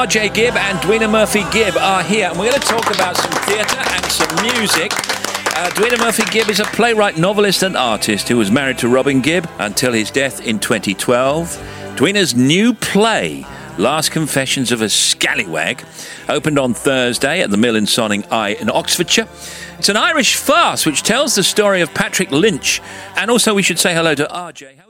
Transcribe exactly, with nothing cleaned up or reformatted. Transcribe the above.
J Gibb and Dwena Murphy-Gibb are here, and we're going to talk about some theatre and some music. Uh, Dwena Murphy-Gibb is a playwright, novelist and artist who was married to Robin Gibb until his death in twenty twelve. Dwena's new play, Last Confessions of a Scallywag, opened on Thursday at the Mill in Sonning Eye in Oxfordshire. It's an Irish farce which tells the story of Patrick Lynch, and also we should say hello to R J.